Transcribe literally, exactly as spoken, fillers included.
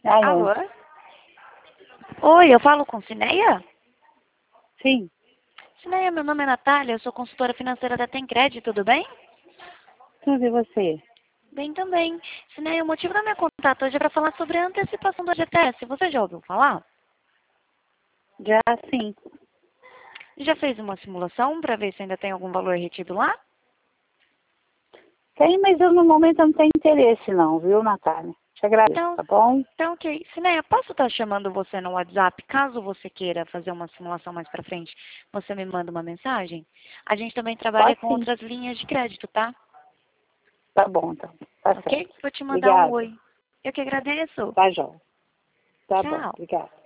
Alô? Alô? Oi, eu falo com Cineia? Sim. Cineia, meu nome é Natália, eu sou consultora financeira da Tencred, tudo bem? Tudo e você? Bem também. Cineia, o motivo da minha contato hoje é para falar sobre a antecipação do G T S. Você já ouviu falar? Já sim. Já fez uma simulação para ver se ainda tem algum valor retido lá? Tem, mas eu no momento não tenho interesse não, viu, Natália? Te agradeço, Então, tá bom? então ok. Cineia, posso estar chamando você no WhatsApp, caso você queira fazer uma simulação mais para frente, você me manda uma mensagem? A gente também trabalha Pode com sim. outras linhas de crédito, tá? Tá bom, então. Tá Ok? certo. Vou te mandar um Obrigada. oi. Eu que agradeço. Tá, Jó. Tá bom, Tchau. obrigada.